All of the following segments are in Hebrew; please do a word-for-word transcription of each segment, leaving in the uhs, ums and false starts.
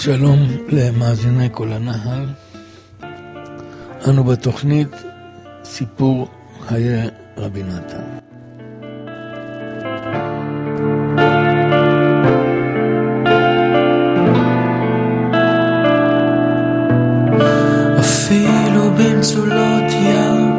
שלום למאזיני כל הנהל. אנו בתוכנית סיפור חיי רבי נתן. אפילו במצולות ים,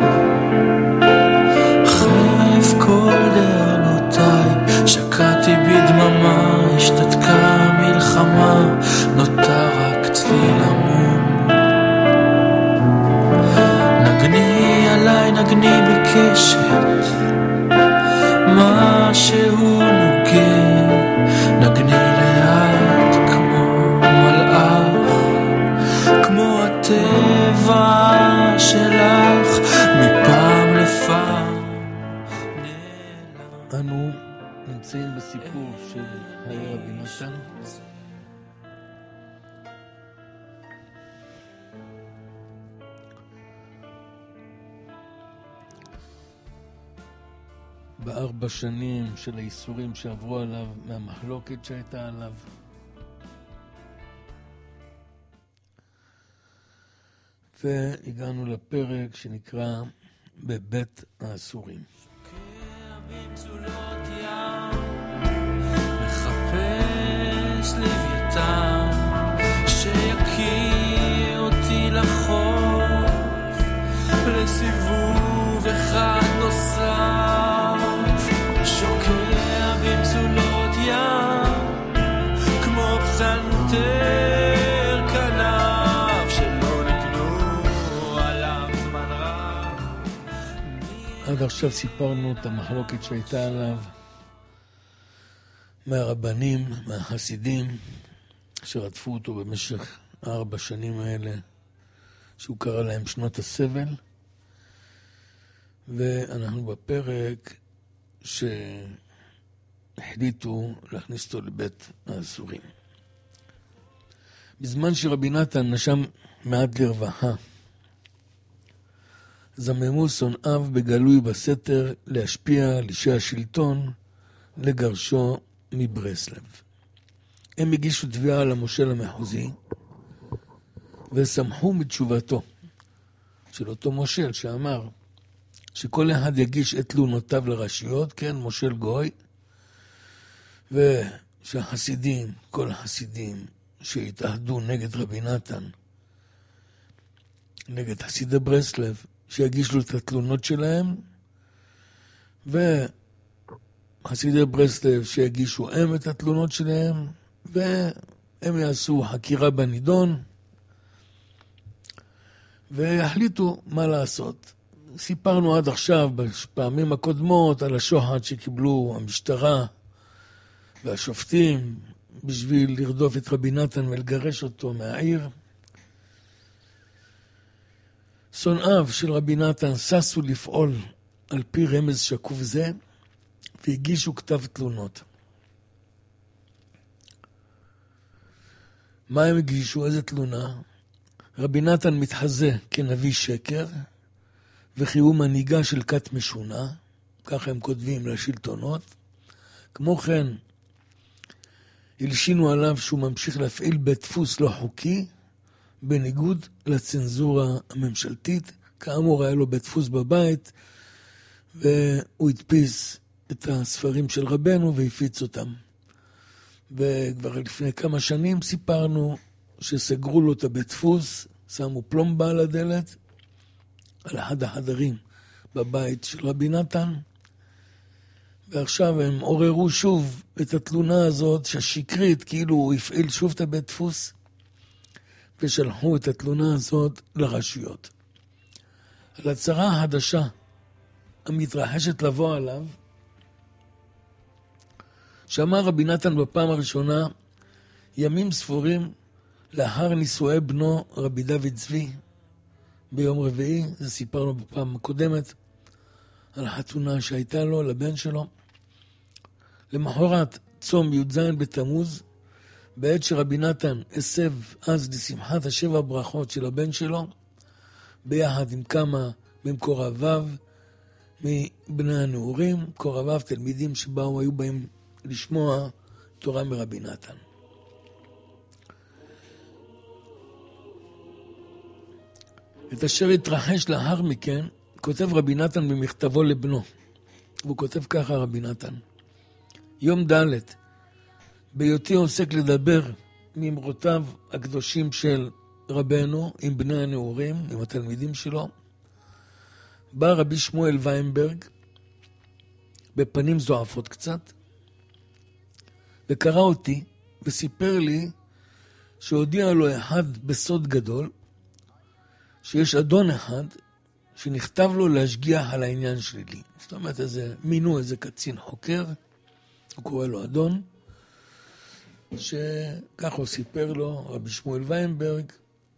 חרף כל דאגותיי, שקעתי בדממה, השתתקה מלחמה, נותר רק צליל עמום. נגני עליי, נגני בקשת, משהו נוגע, נגני לאט כמו מלאך, כמו הטבע שלך, מפעם לפעם נעלם. אנו נמצאים בסיפור של חיי רבי נתן. בארבע שנים של האיסורים שעברו עליו מהמחלוקת שהייתה עליו. והגענו לפרק שנקרא בבית האסורים. במצולות ים, מחפש לוויתן שיקיא אותי לחוף, לסיבוב אחד נוסף, שוקע במצולות ים כמו פסנתר כנף שלא נקנו עליו זמן רב. עד עכשיו סיפרנו את המחלוקת שהייתה עליו מהרבנים, מהחסידים שרדפו אותו במשך ארבע שנים האלה שהוא קרא להם שנות הסבל. ואנחנו בפרק שהחליטו להכניס אותו לבית האסורים. בזמן שרבי נתן נשם מעט לרווחה, זממו שונאיו בגלוי בסתר להשפיע על אישי השלטון לגרשו מברסלב. הם הגישו תביעה למושל המחוזי ושמחו מתשובתו של אותו מושל שאמר שכל אחד יגיש את תלונותיו לרשויות, כן, מושל גוי, ושהחסידים, כל החסידים שהתאחדו נגד רבי נתן, נגד חסידי ברסלב, שיגישו את התלונות שלהם, וחסידי ברסלב שיגישו הם את התלונות שלהם, והם יעשו חקירה בנידון, ויחליטו מה לעשות. סיפרנו עד עכשיו בפעמים הקודמות על השוחד שקיבלו המשטרה והשופטים בשביל לרדוף את רבי נתן ולגרש אותו מהעיר. שונאיו של רבי נתן ססו לפעול על פי רמז שקוף זה והגישו כתב תלונות. מה הם הגישו? איזה תלונה? רבי נתן מתחזה כנביא שקר וכי הוא מנהיגה של כת משונה, ככה הם כותבים לשלטונות. כמו כן, הלשינו עליו שהוא ממשיך להפעיל בית דפוס לא חוקי, בניגוד לצנזורה הממשלתית. כאמור היה לו בית דפוס בבית, והוא הדפיס את הספרים של רבנו והפיץ אותם. וכבר לפני כמה שנים סיפרנו שסגרו לו את הבית דפוס, שמו פלומבה על הדלת, על אחד החדרים בבית של רבי נתן, ועכשיו הם עוררו שוב את התלונה הזאת שהשקרית, כאילו הוא הפעיל שוב את הבית דפוס, ושלחו את התלונה הזאת לרשויות. על הצרה החדשה המתרחשת לבוא עליו, שאמר רבי נתן בפעם הראשונה, ימים ספורים לאחר נישואי בנו רבי דוד צבי, ביום רביעי, זה סיפרנו בפעם הקודמת, על החתונה שהייתה לו, לבן שלו. למחרת צום י"ז בתמוז, בעת שרבי נתן הסב אז לשמחת השבע ברכות של הבן שלו, ביחד עם כמה ממקורביו, מבני הנעורים, קורביו, תלמידים שבאו, היו באים לשמוע תורה מרבי נתן. את אשר התרחש לאחר מכן, כותב רבי נתן במכתבו לבנו. והוא כותב ככה, רבי נתן. יום ד' בהיותי עוסק לדבר מאמרותיו הקדושים של רבנו עם בני הנעורים, עם התלמידים שלו, בא רבי שמואל ויינברג, בפנים זועפות קצת, וקרא אותי וסיפר לי שהודיע לו אחד בסוד גדול, שיש אדון אחד שנכתב לו להשגיח על העניין שלי. זאת אומרת, איזה, מינו איזה קצין חוקר, הוא קורא לו אדון, שכך הוא סיפר לו, רבי שמואל ויינברג,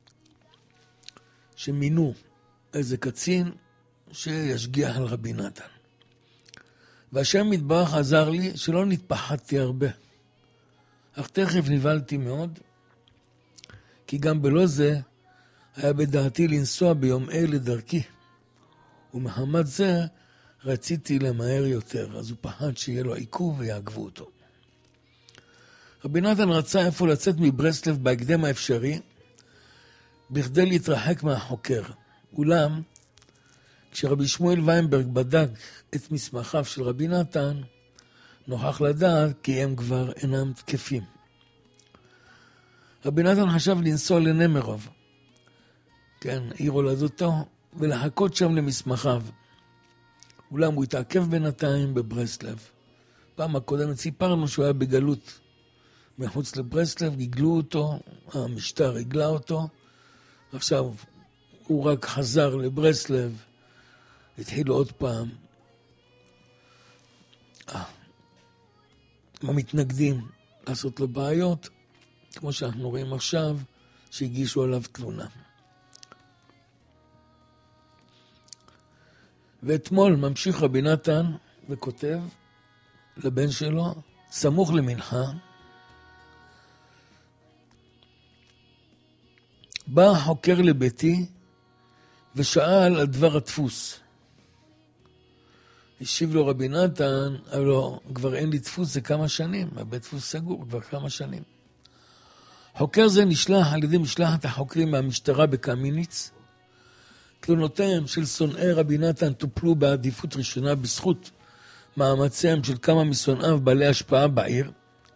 שמינו איזה קצין שישגיח על רבי נתן. והשם יתברך עזר לי שלא נתפחדתי הרבה. אך תכף נבלתי מאוד, כי גם בלא זה היה בדעתי לנסוע ביום אל לדרכי. ומחמת זה רציתי למהר יותר, אז הוא פחד שיהיה לו עיכוב ויעגבו אותו. רבי נתן רצה איפה לצאת מברסלב בהקדם האפשרי, בכדי להתרחק מהחוקר. אולם, כשרבי שמואל ויינברג בדק את מסמכיו של רבי נתן, נוכח לדעת כי הם כבר אינם תקפים. רבי נתן חשב לנסוע לנמרוב, כן, עיר הולדתו, ולחכות שם למסמכיו. אולם הוא התעכב בינתיים בברסלב. פעם הקודמת סיפרנו שהוא היה בגלות מחוץ לברסלב, גיגלו אותו, המשטר הגלה אותו, עכשיו הוא רק חזר לברסלב, התחילו עוד פעם המתנגדים לעשות לו בעיות, כמו שאנחנו רואים עכשיו, שהגישו עליו תלונה. ואתמול ממשיך רבי נתן וכותב לבן שלו, סמוך למנחה, בא החוקר לביתי ושאל על דבר הדפוס. השיב לו רבי נתן, אבל לא, כבר אין לי דפוס, זה כמה שנים, הבית דפוס סגור כבר כמה שנים. חוקר זה נשלח על ידי משלחת החוקרים מהמשטרה בקמיניץ. תלונותיהם של שונאי רבי נתן טופלו בעדיפות ראשונה בזכות מאמציהם של כמה משונאיו בעלי השפעה בעיר.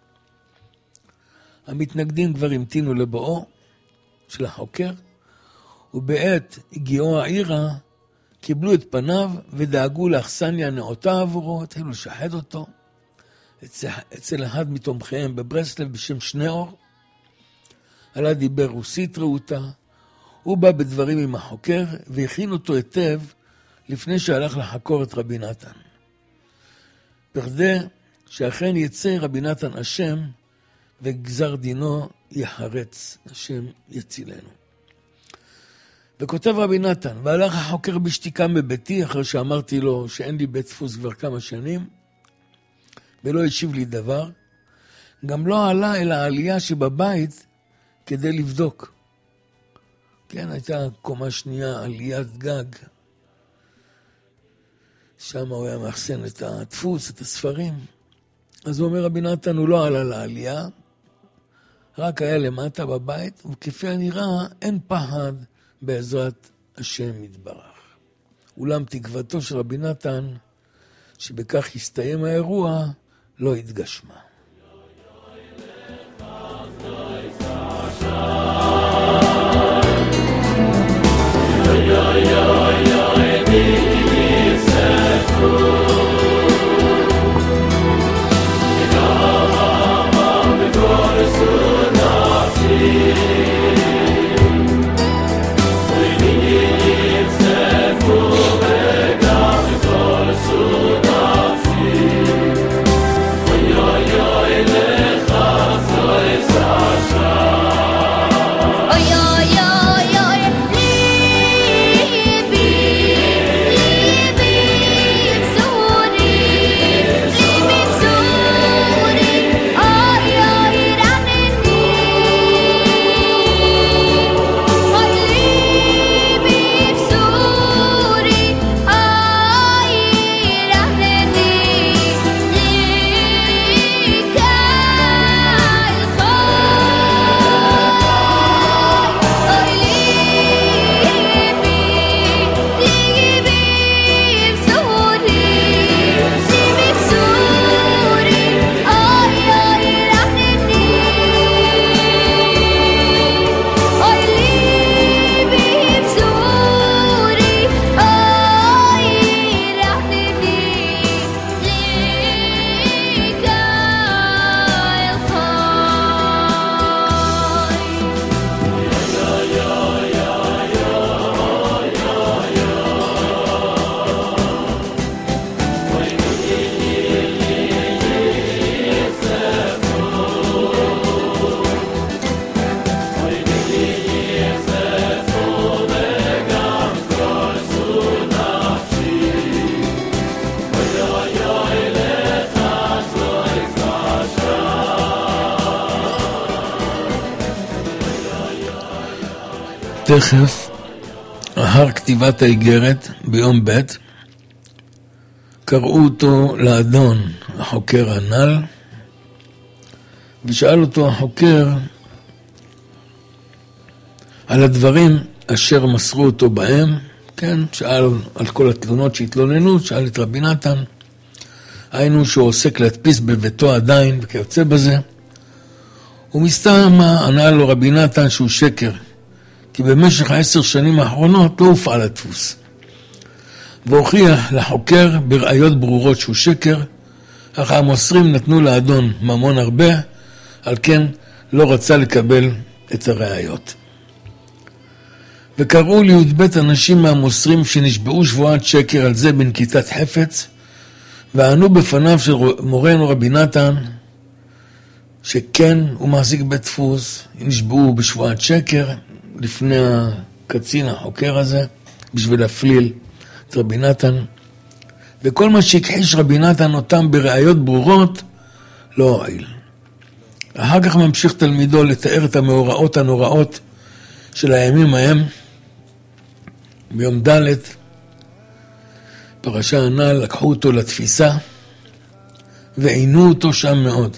המתנגדים כבר המתינו לבואו של החוקר, ובעת הגיעו העירה קיבלו את פניו ודאגו לאכסניה נאותה עבורו, התחילו לשחד אותו אצל, אצל אחד מתומכיהם בברסלב בשם שניאור. עלה דיבר רוסית רעותה, הוא בא בדברים עם החוקר והכין אותו היטב לפני שהלך לחקור את רבי נתן. בכדי שאכן יצא רבי נתן השם וגזר דינו יחרץ, השם יצילנו. וכותב רבי נתן, והלך החוקר בשתיקה מביתי אחרי שאמרתי לו שאין לי בית דפוס כבר כמה שנים, ולא השיב לי דבר, גם לא עלה אל העלייה שבבית כדי לבדוק. כן, הייתה קומה שנייה, עליית גג, שם הוא היה מאחסן את הדפוס, את הספרים. אז הוא אומר רבי נתן, הוא לא עלה לעלייה, רק היה למטה בבית, וכפי הנראה אין פחד בעזרת השם יתברך. אולם תקוותו של רבי נתן, שבכך יסתיים האירוע, לא התגשמה. Yo, yo. תכף, אחר כתיבת האיגרת, ביום ב', קראו אותו לאדון החוקר הנ"ל, ושאל אותו החוקר על הדברים אשר מסרו אותו בהם, כן, שאל על כל התלונות שהתלוננו, שאל את רבי נתן, היינו שהוא עוסק להדפיס בביתו עדיין וכיוצא בזה, ומסתם ענה לו רבי נתן שהוא שקר, כי במשך העשר שנים האחרונות לא הופעל הדפוס. והוכיח לחוקר בראיות ברורות שהוא שקר, אך המוסרים נתנו לאדון ממון הרבה, על כן לא רצה לקבל את הראיות. וקראו לי"ב אנשים מהמוסרים שנשבעו שבועת שקר על זה בנקיטת חפץ, וענו בפניו של מורנו רבי נתן, שכן הוא מחזיק בית דפוס, נשבעו בשבועת שקר, לפני הקצין החוקר הזה, בשביל להפליל את רבי נתן, וכל מה שהכחיש רבי נתן אותם בראיות ברורות, לא הועיל. אחר כך ממשיך תלמידו לתאר את המאורעות הנוראות של הימים ההם, ביום ד' פרשה הנ"ל, לקחו אותו לתפיסה, ועינו אותו שם מאוד.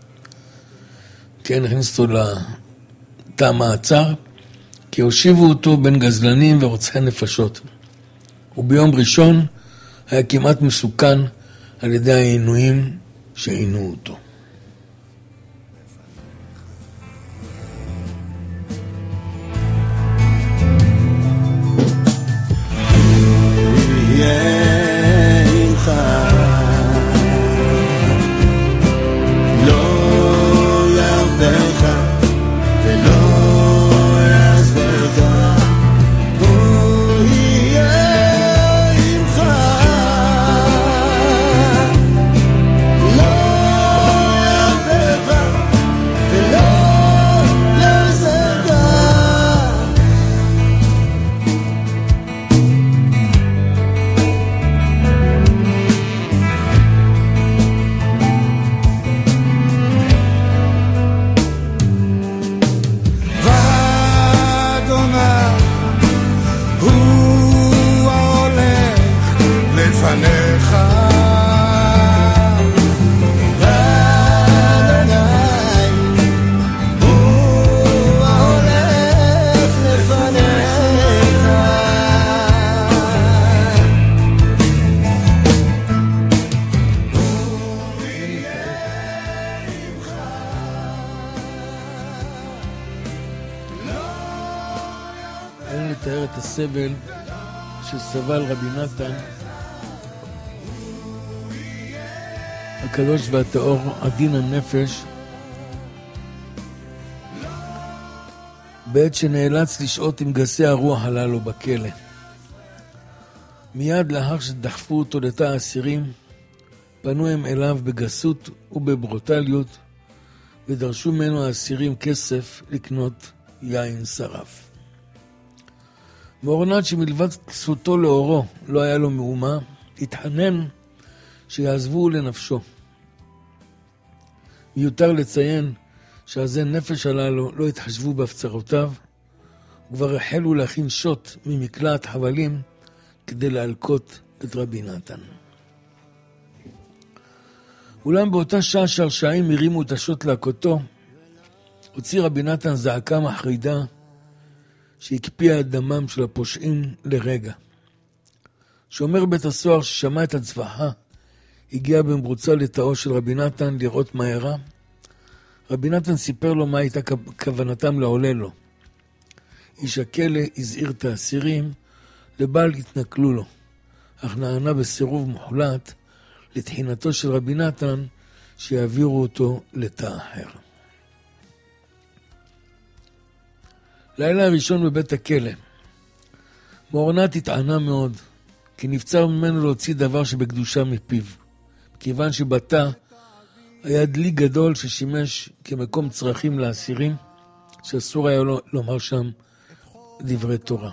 כן, הכניסו אותו לתא מעצר, כי הושיבו אותו בין גזלנים ורוצחי נפשות. וביום ראשון היה כמעט מסוכן על ידי העינויים שעינו אותו. הסבל שסבל רבי נתן, הקדוש והטהור, עדין הנפש, בעת שנאלץ לשהות עם גסי הרוח הללו בכלא. מיד לאחר שדחפו אותו לתא האסירים, פנו הם אליו בגסות ובברוטליות, ודרשו ממנו האסירים כסף לקנות יין שרף. מאורנת שמלבד כסותו לאורו לא היה לו מאומה, התחנן שיעזבו לנפשו. מיותר לציין שעזי נפש הללו לא התחשבו בהפצרותיו, וכבר החלו להכין שוט ממקלעת חבלים כדי להלקות את רבי נתן. אולם באותה שעה שהרשעים הרימו את השוט להכותו, הוציא רבי נתן זעקה מחרידה שהקפיאה את דמם של הפושעים לרגע. שומר בית הסוהר ששמע את הצווחה, הגיע במרוצה לתאו של רבי נתן לראות מה אירע. רבי נתן סיפר לו מה הייתה כוונתם לעולה לו. איש הכלא הזהיר את האסירים, לבל התנכלו לו, אך נענה בסירוב מוחלט לתחינתו של רבי נתן שיעבירו אותו לתא אחר. לילה הראשון בבית הכלא, מאורנת התענה מאוד, כי נבצר ממנו להוציא דבר שבקדושה מפיו, כיוון שבתא היה דלי גדול ששימש כמקום צרכים לאסירים, שאסור היה לומר שם דברי תורה.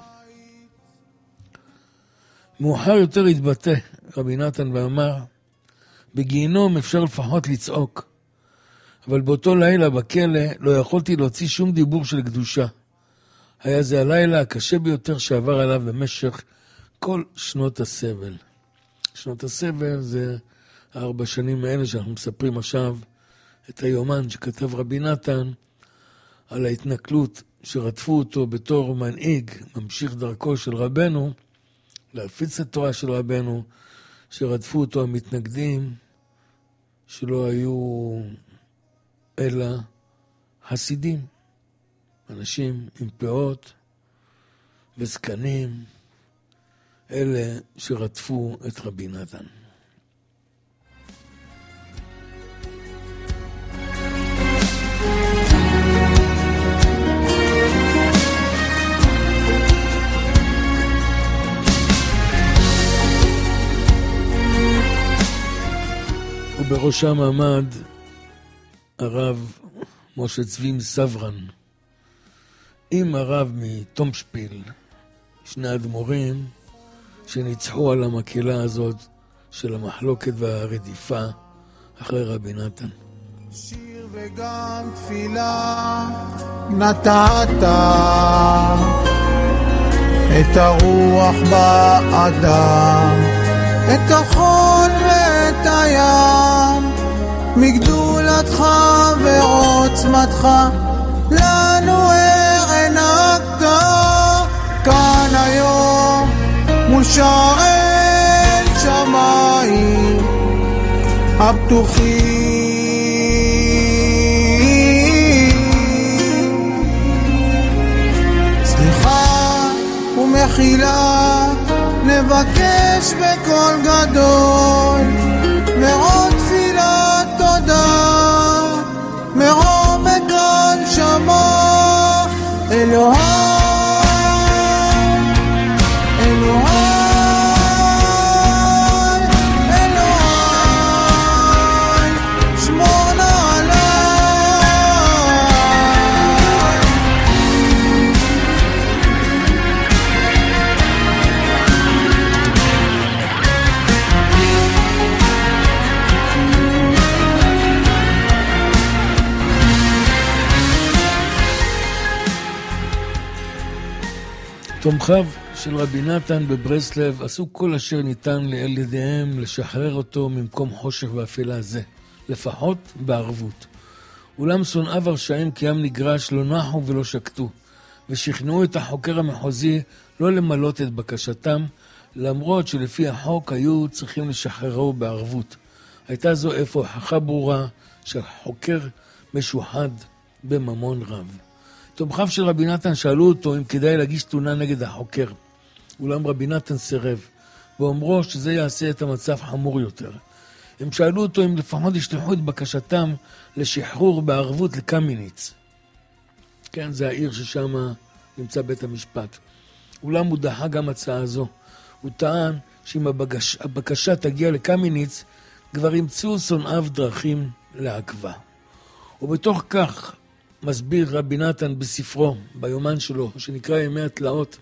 מאוחר יותר התבטא רבי נתן ואמר, בגיהינום אפשר לפחות לצעוק, אבל באותו לילה בכלא לא יכולתי להוציא שום דיבור של קדושה. היה זה הלילה הקשה ביותר שעבר עליו במשך כל שנות הסבל. שנות הסבל זה הארבע שנים האלה שאנחנו מספרים עכשיו את היומן שכתב רבי נתן על ההתנכלות שרדפו אותו בתור מנהיג, ממשיך דרכו של רבנו, להפיץ את התורה של רבנו, שרדפו אותו המתנגדים, שלא היו אלא חסידים, אנשים עם פאות וזקנים, אלה שרדפו את רבי נתן. ובראשם עמד הרב משה צבי מסברן, עם הרב מתומשפיל, שני אדמו"רים שניצחו על המקהלה הזאת של המחלוקת והרדיפה אחרי רבי נתן. שיר וגם תפילה נתת, את הרוח באדם, את החול ואת הים, מגדולתך ועוצמתך לנו הענקת. כאן היום מול שערי שמיים הפתוחים, סליחה ומחילה נבקש בקול גדול, מאוד תפילת תודה, מעומק הנשמה. אלוהי תומכיו של רבי נתן בברסלב עשו כל אשר ניתן על ידיהם לשחרר אותו ממקום חושך ואפלה זה, לפחות בערבות. אולם שונאיו הרשעים כי עם נגרש לא נחו ולא שקטו, ושכנעו את החוקר המחוזי לא למלות את בקשתם, למרות שלפי החוק היו צריכים לשחררו בערבות. הייתה זו איפה הוכחה ברורה שהחוקר משוחד בממון רב. תומכיו של רבי נתן שאלו אותו אם כדאי להגיש תלונה נגד החוקר. אולם רבי נתן סירב, ואומרו שזה יעשה את המצב חמור יותר. הם שאלו אותו אם לפחות ישלחו את בקשתם לשחרור בערבות לקמיניץ. כן, זה העיר ששם נמצא בית המשפט. אולם הוא דחה גם הצעה זו. הוא טען שאם הבקש, הבקשה תגיע לקמיניץ, כבר ימצאו שונאיו דרכים לעכבה. ובתוך כך מסביר רבי נתן בספרו, ביומן שלו, שנקרא ימי התלאות,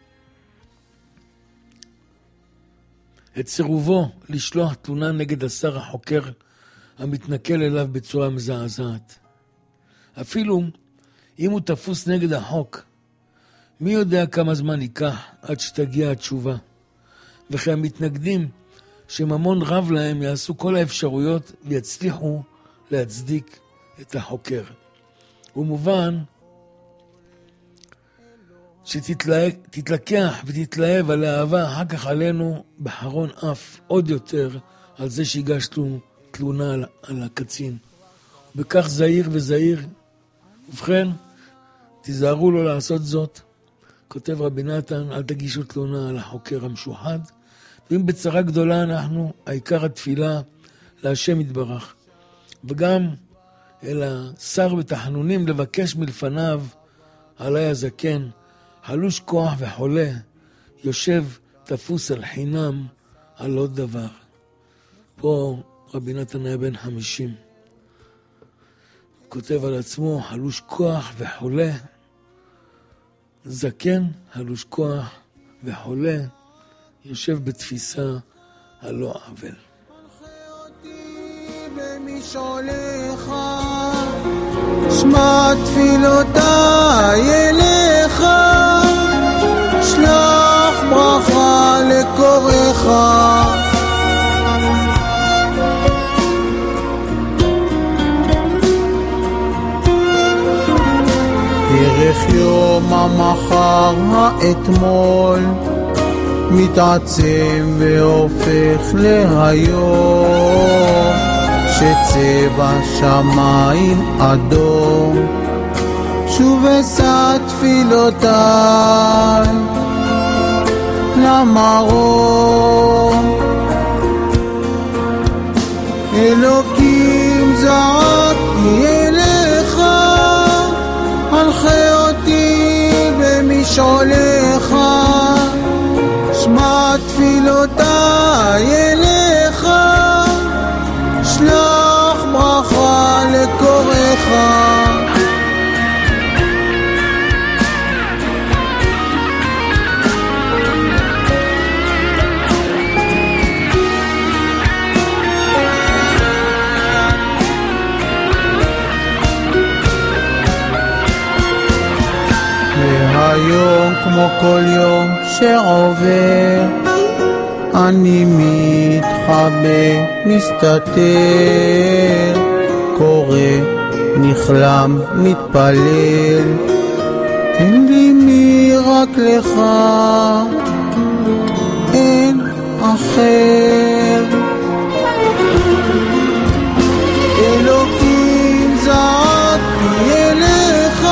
את סירובו לשלוח תלונה נגד השר החוקר המתנכל אליו בצורה מזעזעת. אפילו אם הוא תפוס נגד החוק, מי יודע כמה זמן ייקח עד שתגיע התשובה. וכי המתנגדים שממון רב להם יעשו כל האפשרויות ויצליחו להצדיק את החוקר. ומובן שתתלקח ותתלהב על האהבה אחר כך עלינו בחרון אף עוד יותר על זה שהגשנו תלונה על, על הקצין. בכך זהיר וזהיר. ובכן, תיזהרו לו לעשות זאת. כותב רבי נתן, אל תגישו תלונה על החוקר המשוחד. ואם בצרה גדולה אנחנו, העיקר התפילה להשם יתברך. וגם אל השר בתחנונים לבקש מלפניו, עלי הזקן, חלוש כוח וחולה, יושב תפוס על חינם על עוד דבר. פה רבי נתן היה בן חמישים. כותב על עצמו, חלוש כוח וחולה, זקן, חלוש כוח וחולה, יושב בתפיסה הלא עוול. שמע תפילותיי אליך דרך יום המחר האתמול מתעצם והופך להיום, שצבע שמיים אדום שוב אשא תפילותיי למרום. אלוקים זעקתי אליך, הלכה אותי במשעולך, שמע תפילותיי אליך, שלח ברכה לקורך. והיום כמו כל יום שעובר, אני מתחבא, מסתתר, קורא, נכלם, מתפלל, אין לי מי רק לך, אין אחר. אלוקים זעקתי אליך,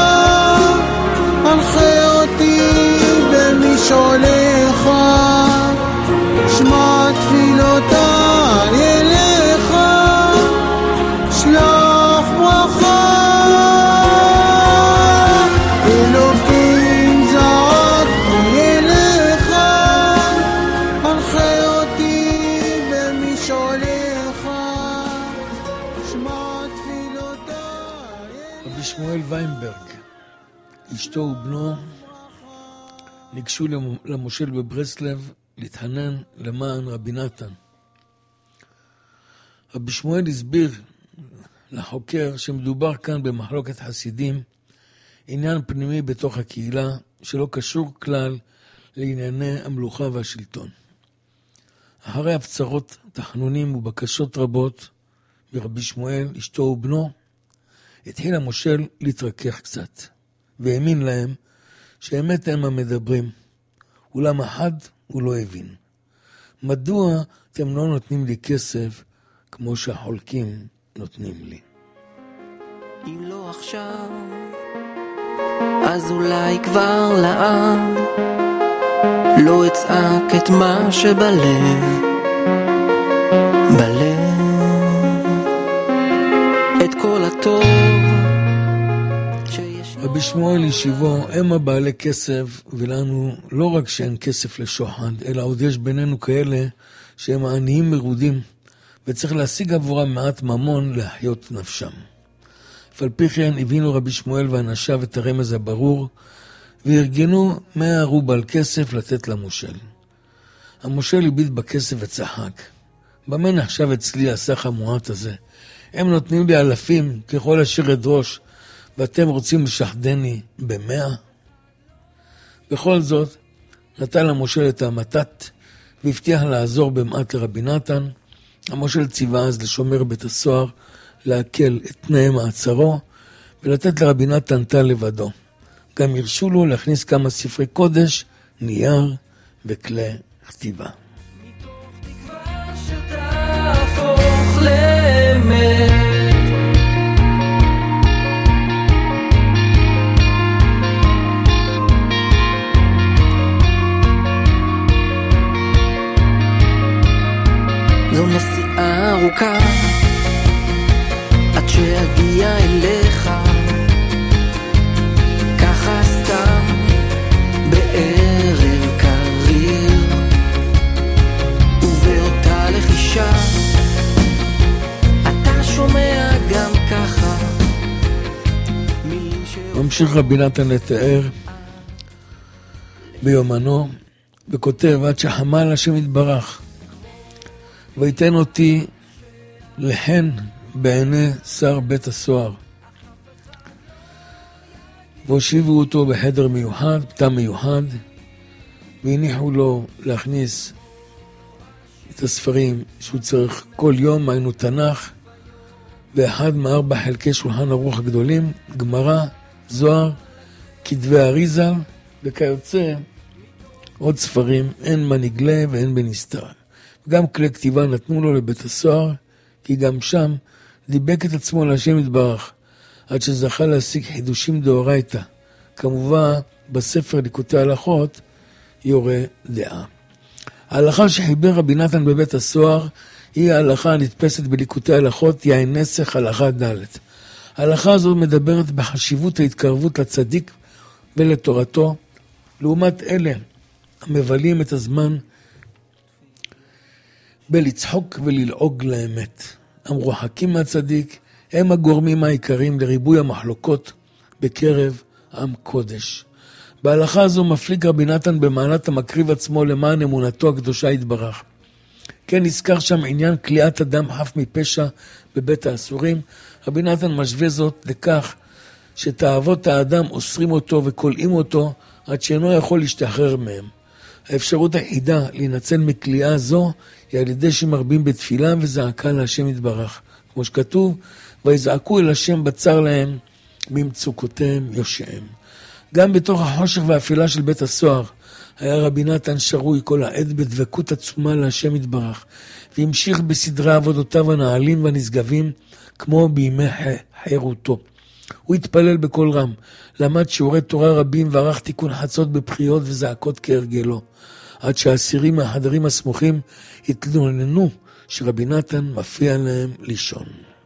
הלכה אותי במשעולך, שמע תפילותיי אליך, שלח ברכה. אלוקים זעקתי אליך, הלכה אותי במשעולך, שמע תפילותיי. רבי שמואל ויינברג, אשתו ובנו ניגשו למושל בברסלב להתחנן למען רבי נתן. רבי שמואל הסביר לחוקר שמדובר כאן במחלוקת חסידים, עניין פנימי בתוך הקהילה שלא קשור כלל לענייני המלוכה והשלטון. אחרי הפצרות, תחנונים ובקשות רבות מרבי שמואל, אשתו ובנו, התחיל המושל להתרכך קצת, והאמין להם שאמת הם המדברים, אולם אחד הוא לא הבין. מדוע אתם לא נותנים לי כסף כמו שהחולקים נותנים לי? אם לא עכשיו, אז אולי כבר לעד, לא אצעק את מה שבלב, בלב, את כל הטוב שיש. רבי שמואל ישיבו, הם הבעלי כסף, ולנו לא רק שאין כסף לשוחד, אלא עוד יש בינינו כאלה שהם העניים מרודים, וצריך להשיג עבורם מעט ממון להחיות נפשם. ועל פי כן הבינו רבי שמואל ואנשיו את הרמז הברור, וארגנו מאה רובל כסף לתת למושל. המושל הביט בכסף וצחק. במה נחשב אצלי הסך המועט הזה? הם נותנים לי אלפים ככל אשר אדרוש, ואתם רוצים לשחדני במאה? בכל זאת, נתן למושל את המתת, והבטיח לעזור במעט לרבי נתן. המושל ציווה אז לשומר בית הסוהר, להקל את תנאי מעצרו, ולתת לרבי נתן תא לבדו. גם הרשו לו להכניס כמה ספרי קודש, נייר וכלי כתיבה. מתוך תקווה שתהפוך לאמת, זו נסיעה ארוכה עד שאגיע אליך, ככה סתם בערב קריר, ובאותה לחישה אתה שומע גם ככה מילים ש... ממשיך רבי נתן לתאר ביומנו, וכותב עד שחמל השם יתברך, ויתן אותי לחן בעיני שר בית הסוהר, והושיבו אותו בחדר מיוחד, תא מיוחד, והניחו לו להכניס את הספרים שהוא צריך כל יום, היינו תנ"ך, ואחד מארבע חלקי שולחן ערוך הגדולים, גמרא, זוהר כתבי אריזה, וכיוצא עוד ספרים, הן בנגלה והן בנסתר. גם כלי כתיבה נתנו לו לבית הסוהר, כי גם שם דיבק את עצמו להשם יתברך, עד שזכה להשיג חידושים דאורייתא. כמובן, בספר ליקוטי הלכות, יורה דעה. ההלכה שחיבר רבי נתן בבית הסוהר, היא ההלכה הנתפסת בליקוטי הלכות, היא הנסך הלכה ד'. ההלכה הזאת מדברת בחשיבות ההתקרבות לצדיק ולתורתו, לעומת אלה המבלים את הזמן בלצחוק וללעוג לאמת. המרוחקים מהצדיק הם הגורמים העיקריים לריבוי המחלוקות בקרב עם קודש. בהלכה הזו מפליג רבי נתן במעלת המקריב עצמו למען אמונתו הקדושה יתברך. כן נזכר שם עניין כליאת אדם חף מפשע בבית האסורים. רבי נתן משווה זאת לכך שתאוות האדם אוסרים אותו וקולעים אותו עד שאינו יכול להשתחרר מהם. האפשרות היחידה להינצל מכליאה זו היא על ידי שמרבים בתפילה וזעקה להשם יתברך. כמו שכתוב, ויזעקו אל השם בצר להם ממצוקותיהם יושעם. גם בתוך החושך והאפילה של בית הסוהר היה רבי נתן שרוי כל העת בדבקות עצומה להשם יתברך, והמשיך בסדרי עבודותיו הנעלים והנשגבים כמו בימי חירותו. הוא התפלל בכל רם, למד שיעורי תורה רבים וערך תיקון חצות בבחיות וזעקות כהרגלו, עד שהאסירים מהחדרים הסמוכים התלוננו שרבי נתן מפריע להם לישון.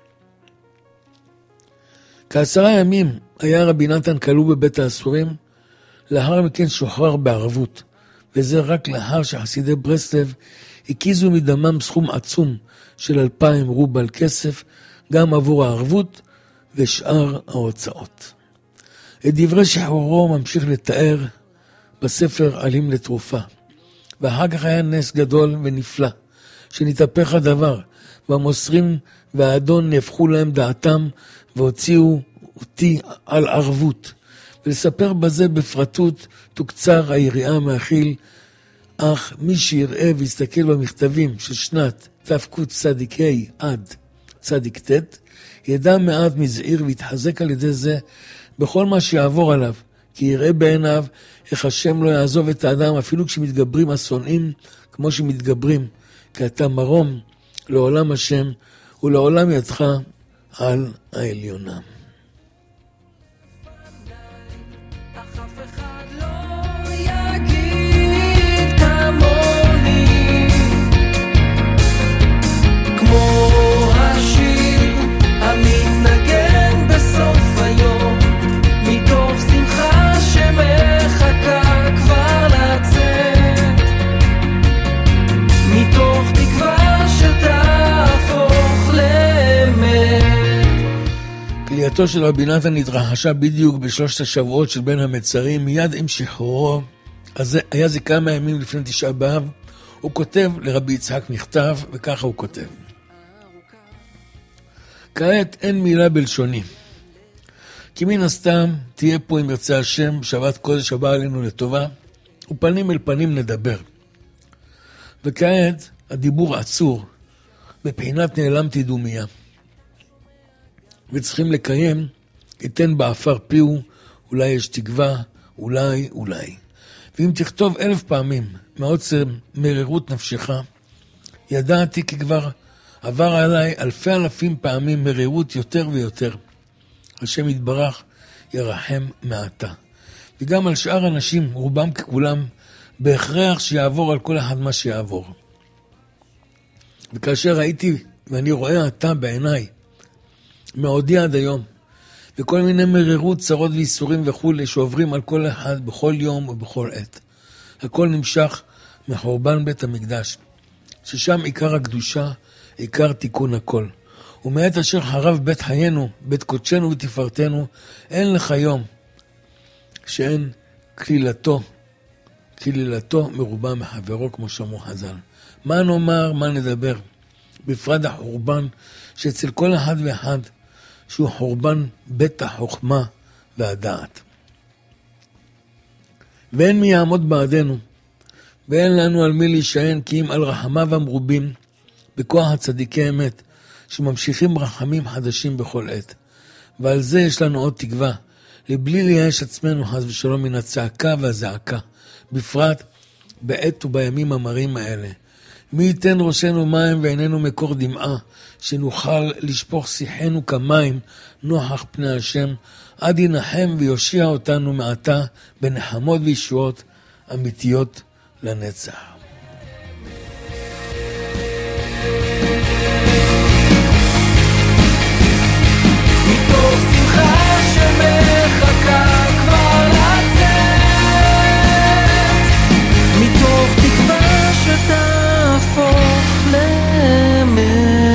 כעשרה ימים היה רבי נתן כלוא בבית האסורים, לאחר מכן שוחרר בערבות, וזה רק לאחר שחסידי ברסלב הקיזו מדמם סכום עצום של אלפיים רובל כסף, גם עבור הערבות ושאר ההוצאות. את דברי שחרורו ממשיך לתאר בספר עלים לתרופה, ואחר כך היה נס גדול ונפלא, שנתהפך הדבר, והמוסרים והאדון נהפכו להם דעתם, והוציאו אותי על ערבות. ולספר בזה בפרטות תוקצר היריעה מהחיל, אך מי שיראה ויסתכל במכתבים של שנת תקצ"ה עד צ"ט, ידע מעט מזעיר ויתחזק על ידי זה בכל מה שיעבור עליו, כי יראה בעיניו איך השם לא יעזוב את האדם אפילו כשמתגברים השונאים כמו שמתגברים, כי אתה מרום לעולם השם ולעולם ידך על העליונה. כליאתו של רבי נתן התרחשה בדיוק בשלושת השבועות של בין המצרים, מיד עם שחרורו, אז היה זה כמה ימים לפני תשעה באב, הוא כותב לרבי יצחק מכתב, וככה הוא כותב. כעת אין מילה בלשוני, כי מן הסתם תהיה פה אם ירצה השם שבת קודש הבא עלינו לטובה, ופנים אל פנים נדבר. וכעת הדיבור עצור, בבחינת נעלמתי דומיה. וצריכים לקיים, יתן באפר פיהו, אולי יש תקווה, אולי, אולי. ואם תכתוב אלף פעמים מעוצם מרירות נפשך, ידעתי כי כבר עבר עליי אלפי אלפים פעמים מרירות יותר ויותר. השם יתברך ירחם מעתה. וגם על שאר אנשים, רובם ככולם, בהכרח שיעבור על כל אחד מה שיעבור. וכאשר ראיתי, ואני רואה עתה בעיניי, מעודי עד היום, וכל מיני מרירות, צרות ואיסורים וכו' שעוברים על כל אחד בכל יום ובכל עת. הכל נמשך מחורבן בית המקדש, ששם עיקר הקדושה, עיקר תיקון הכל. ומעת אשר חרב בית חיינו, בית קודשנו ותפארתנו, אין לך יום שאין כלילתו, כלילתו מרובה מחברו, כמו שאמרו חז"ל. מה נאמר, מה נדבר? בפרט החורבן שאצל כל אחד ואחד, שהוא חורבן בית החוכמה והדעת. ואין מי יעמוד בעדנו, ואין לנו על מי להישען, כי אם על רחמיו המרובים, בכוח הצדיקי אמת, שממשיכים רחמים חדשים בכל עת. ועל זה יש לנו עוד תקווה, לבלי לייאש עצמנו חס ושלום מן הצעקה והזעקה, בפרט בעת ובימים המרים האלה. מי ייתן ראשנו מים ועינינו מקור דמעה, שנוכל לשפוך שיחנו כמים נוכח פני השם, עד ינחם ויושיע אותנו מעתה בנחמות וישועות אמיתיות לנצח. מתוך שמחה שמחכה כבר לצאת, מתוך תקווה שתהפוך לאמת.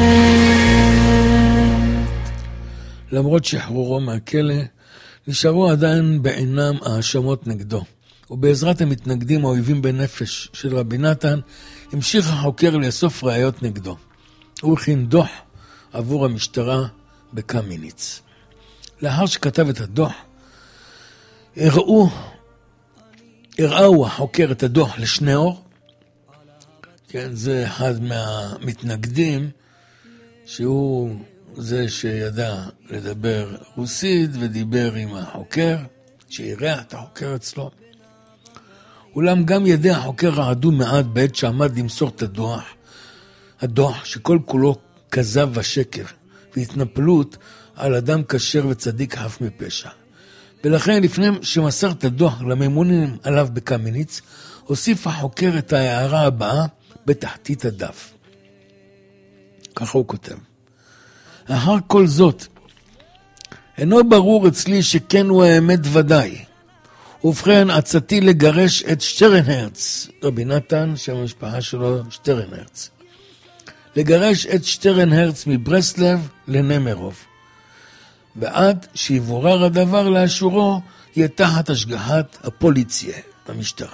למרות שחרורו מהכלא, נשארו עדיין בעינם האשמות נגדו, ובעזרת המתנגדים האויבים בנפש של רבי נתן, המשיך החוקר לאסוף ראיות נגדו. הוא הכין דוח עבור המשטרה בקמיניץ. לאחר שכתב את הדוח, הראו, הראו החוקר את הדוח לשניאור, כן, זה אחד מהמתנגדים, שהוא זה שידע לדבר רוסית ודיבר עם החוקר, שהירח את החוקר אצלו. אולם גם ידי החוקר רעדו מעט בעת שעמד למסור את הדוח, הדוח שכל כולו כזב ושקר, והתנפלות על אדם כשר וצדיק חף מפשע. ולכן לפני שמסר את הדוח לממונים עליו בקמיניץ, הוסיף החוקר את ההערה הבאה בתחתית הדף. ככה הוא כותב. אחר כל זאת, אינו ברור אצלי שכן הוא האמת ודאי. ובכן, עצתי לגרש את שטרנהרץ, רבי נתן, שם המשפחה שלו שטרנהרץ. לגרש את שטרנהרץ מברסלב לנמרוב. ועד שיבורר הדבר לאשורו, יהיה תחת השגחת הפוליציה, המשטרה.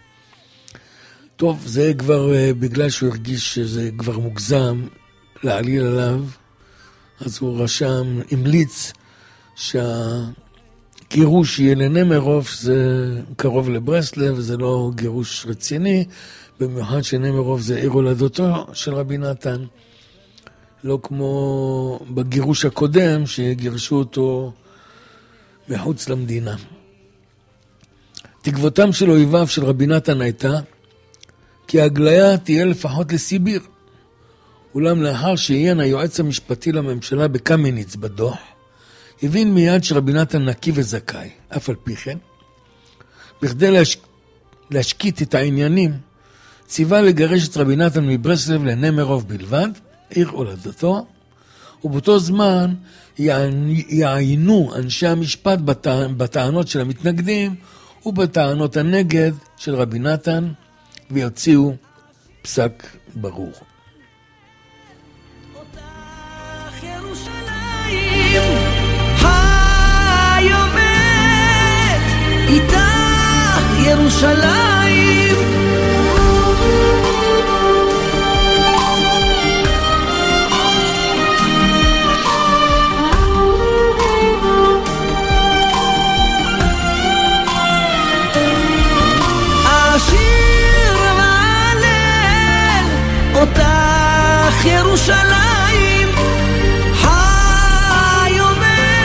טוב, זה כבר בגלל שהוא הרגיש שזה כבר מוגזם להעליל עליו, אז הוא רשם, המליץ שהגירוש יהיה לנמרוב, שזה קרוב לברסלב, זה לא גירוש רציני, במיוחד שנמרוב זה עיר הולדתו של רבי נתן, לא כמו בגירוש הקודם שגירשו אותו מחוץ למדינה. תקוותם של אויביו של רבי נתן הייתה כי ההגליה תהיה לפחות לסיביר. אולם לאחר שעיין היועץ המשפטי לממשלה בקמיניץ בדוח, הבין מיד שרבי נתן נקי וזכאי. אף על פי כן, בכדי להש... להשקיט את העניינים, ציווה לגרש את רבי נתן מברסלב לנמרוב בלבד, עיר הולדתו, ובאותו זמן יעיינו אנשי המשפט בטע... בטענות של המתנגדים ובטענות הנגד של רבי נתן, ויוציאו פסק ברור. אותך ירושלים היומת, איתך ירושלים אותך ירושלים היומת,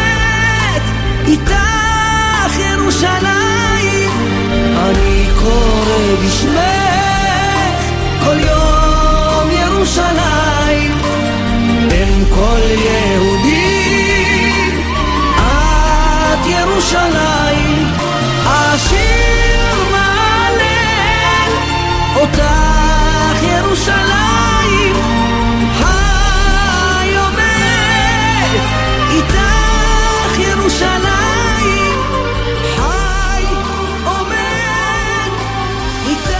איתך ירושלים אני קורא בשמך כל יום ירושלים, בין כל יהודים את ירושלים, השיר מעלה אותך ירושלים היומת, איתך ירושלים חי עומד, איתך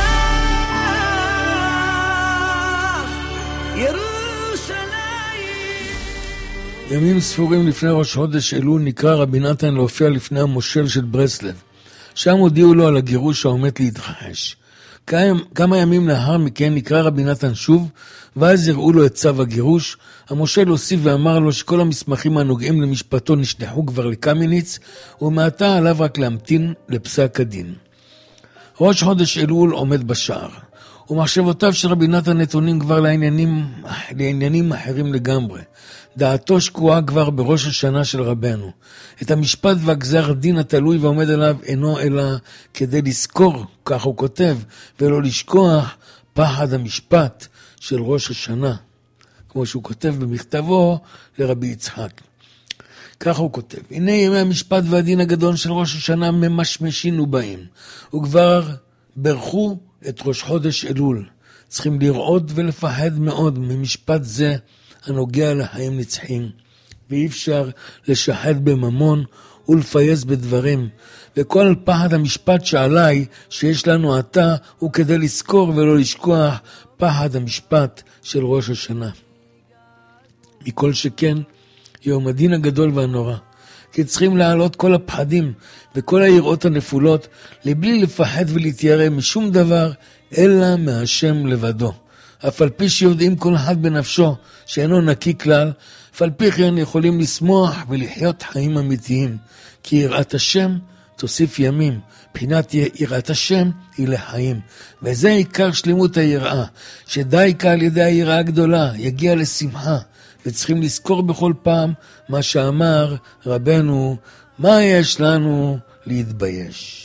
ירושלים. ימים ספורים לפני ראש חודש אלול נקרא רבי נתן להופיע לפני המושל של ברסלב. שם הודיעו לו על הגירוש העומד להתרחש. כמה ימים לאחר מכן נקרא רבי נתן שוב, ואז הראו לו את צו הגירוש. המושל הוסיף ואמר לו שכל המסמכים הנוגעים למשפטו נשלחו כבר לקמיניץ, ומעתה עליו רק להמתין לפסק הדין. ראש חודש אלול עומד בשער, ומחשבותיו של רבי נתן נתונים כבר לעניינים, לעניינים אחרים לגמרי. דעתו שקועה כבר בראש השנה של רבנו. את המשפט והגזר הדין התלוי ועומד עליו אינו אלא כדי לזכור, כך הוא כותב, ולא לשכוח פחד המשפט של ראש השנה, כמו שהוא כותב במכתבו לרבי יצחק. כך הוא כותב, הנה ימי המשפט והדין הגדול של ראש השנה ממשמשים ובאים, וכבר ברכו את ראש חודש אלול. צריכים לראות ולפחד מאוד ממשפט זה הנוגע לחיים נצחים, ואי אפשר לשחד בממון ולפייס בדברים, וכל פחד המשפט שעליי שיש לנו עתה הוא כדי לזכור ולא לשכוח פחד המשפט של ראש השנה. מכל שכן יום הדין הגדול והנורא, כי צריכים להעלות כל הפחדים וכל היראות הנפולות לבלי לפחד ולהתיירא משום דבר אלא מהשם לבדו. אף על פי שיודעים כל אחד בנפשו שאינו נקי כלל, אף על פי כן יכולים לשמוח ולחיות חיים אמיתיים, כי יראת השם תוסיף ימים, בחינת יראת השם היא לחיים. וזה עיקר שלמות היראה, שדי על ידי היראה הגדולה יגיע לשמחה, וצריכים לזכור בכל פעם מה שאמר רבנו, מה יש לנו להתבייש.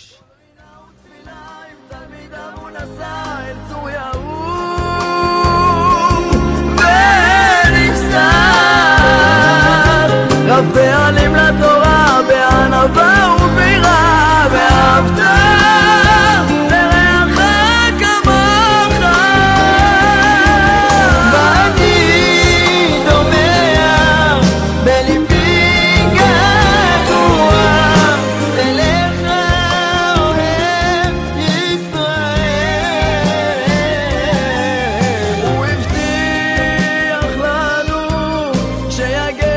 רב פעלים לתורה בענווה וביראה ואהבת לרעך כמוך ואני דומע בליבי געגוע אליך אוהב ישראל. הוא הבטיח לנו שיגן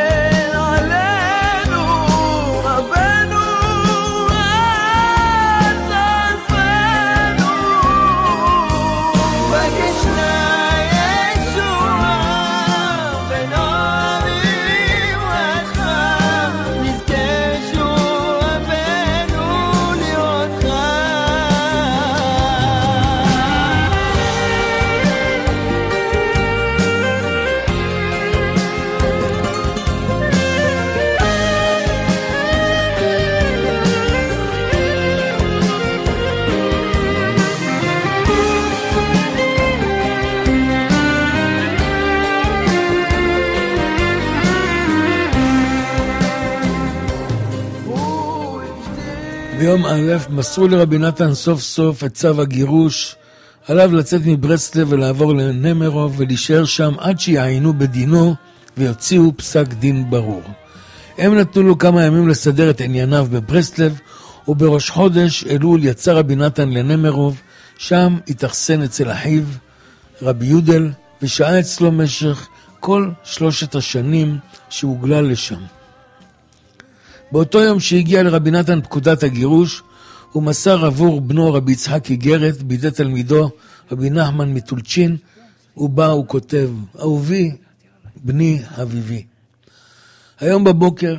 ביום א' מסרו לרבי נתן סוף סוף את צו הגירוש, עליו לצאת מברסלב ולעבור לנמרוב ולהישאר שם עד שיעיינו בדינו ויוציאו פסק דין ברור. הם נתנו לו כמה ימים לסדר את ענייניו בברסלב, ובראש חודש אלול יצא רבי נתן לנמרוב, שם התאכסן אצל אחיו רבי יודל ושעה אצלו משך כל שלושת השנים שהוגלה לשם. באותו יום שהגיע לרבי נתן פקודת הגירוש, הוא מסר עבור בנו רבי יצחק איגרת בידי תלמידו רבי נחמן מטולצ'ין, ובא הוא כותב, אהובי בני אביבי, היום בבוקר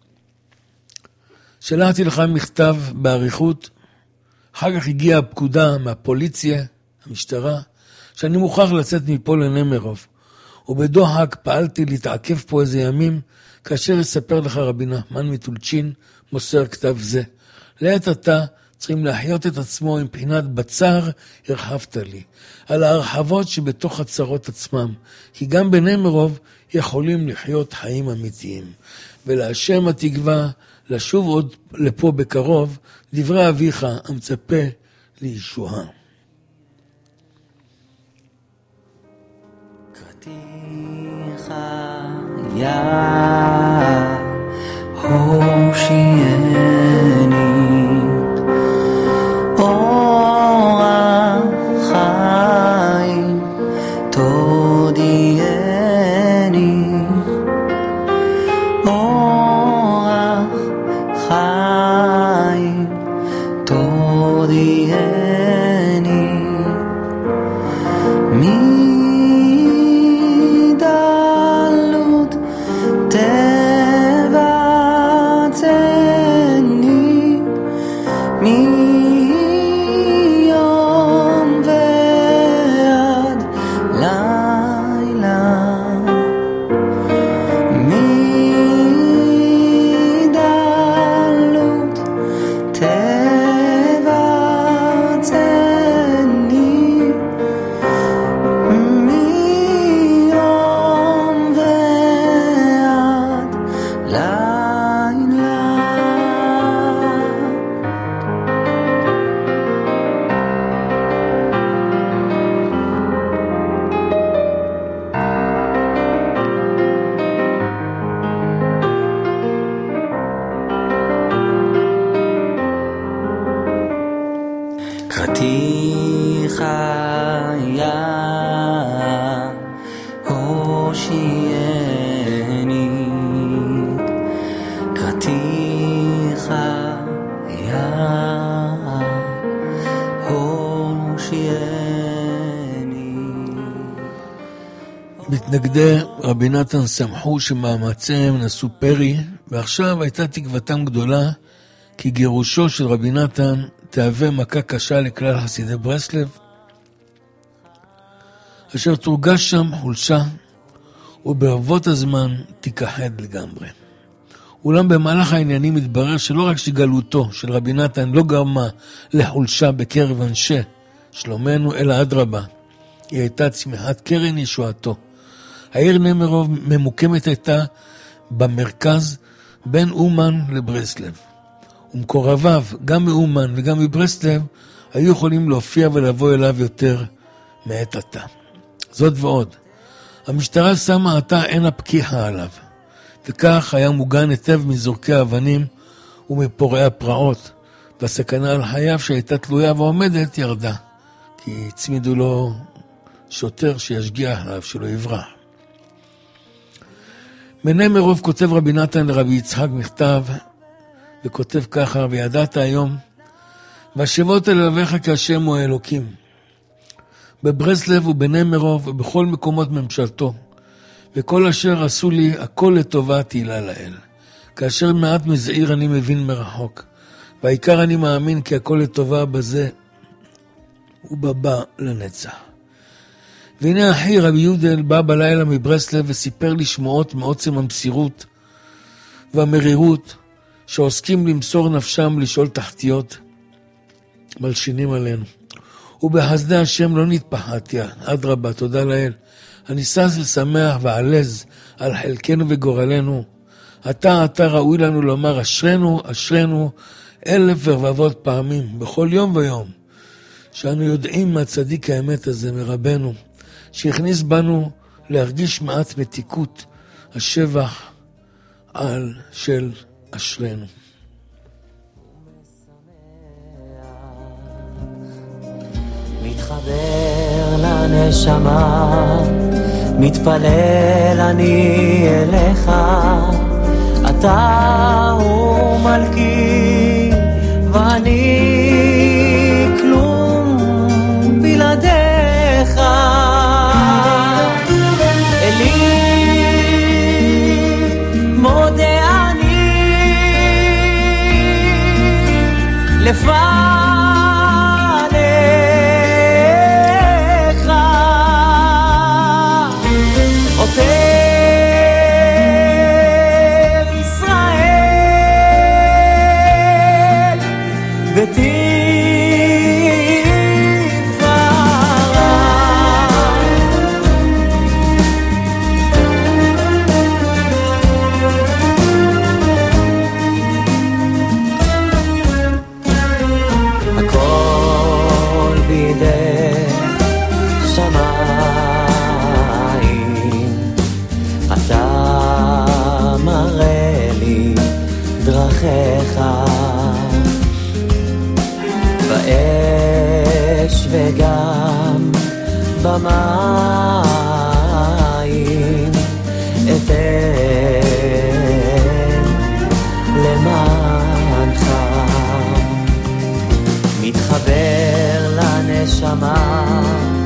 שלחתי לך מכתב בעריכות, אחר כך הגיעה הפקודה מהפוליציה, המשטרה, שאני מוכרח לצאת מפה לנמרוב, ובדוחק פעלתי להתעכב פה איזה ימים, כאשר יספר לך רבי נחמן מטולצ'ין מוסר כתב זה. לעת עתה צריכים להחיות את עצמו עם בחינת בצר הרחבת לי, על ההרחבות שבתוך הצרות עצמם, כי גם בנמרוב יכולים לחיות חיים אמיתיים. ולהשם התקווה לשוב עוד לפה בקרוב, דברי אביך המצפה לישועה. קראתיך יא הושיעני אור החיים תודיעני אור החיים תודיעני מדלות תבצעני מיום ועד לילה קראתי חיה הושיעני, קראתי חיה הושיעני. מתנגדי רבי נתן שמחו שמאמציהם נשאו פרי, ועכשיו הייתה תקוותם גדולה כי גירושו של רבי נתן תהווה מכה קשה לכלל חסידי ברסלב, אשר תורגש שם חולשה וברבות הזמן תיכחד לגמרי. אולם במהלך העניינים מתברר שלא רק שגלותו של רבי נתן לא גרמה לחולשה בקרב אנשי שלומנו, אלא אדרבה, היא הייתה צמיחת קרן ישועתו. העיר נמרוב ממוקמת הייתה במרכז בין אומן לברסלב, ומקורביו גם מאומן וגם מברסלב היו יכולים להופיע ולבוא אליו יותר מעת עתה. זאת ועוד, המשטרה שמה עתה עין הפקיחה עליו, וכך היה מוגן היטב מזורקי האבנים ומפורעי הפרעות, והסכנה על חייו שהייתה תלויה ועומדת ירדה, כי הצמידו לו שוטר שישגיח עליו שלא יברח. מנמרוב כותב רבי נתן לרבי יצחק מכתב, וכותב ככה: וידעת היום, והשבות אל לבביך כהשם הוא האלוקים, בברסלב ובנמרוב ובכל מקומות ממשלתו, וכל אשר עשו לי הכל לטובה תהילה לאל. כאשר מעט מזעיר אני מבין מרחוק, והעיקר אני מאמין כי הכל לטובה בזה ובבא לנצח. והנה אחי רבי יודל בא בלילה מברסלב וסיפר לי שמועות מעוצם המסירות והמרירות שעוסקים למסור נפשם לשאול תחתיות, מלשינים עלינו. ובחסדי השם לא נתפחדתי, אדרבה, תודה לאל. אני שש ושמח ועלז על חלקנו וגורלנו. אתה, אתה ראוי לנו לומר אשרנו, אשרנו, אלף ורבבות פעמים, בכל יום ויום, שאנו יודעים מהצדיק האמת הזה מרבנו, שהכניס בנו להרגיש מעט מתיקות השבח על של אשרנו. מתחבר לנשמה, מתפלל אני אליך, אתה הוא מלכי ואני כלום בלעדיך. אלי מודה אני לפניך, עוטר ישראל בתפארה. הכל בידי שמיים, אתה מראה לי דרכיך, באש וגם במים, אתן למענך. מתחבר לנשמה,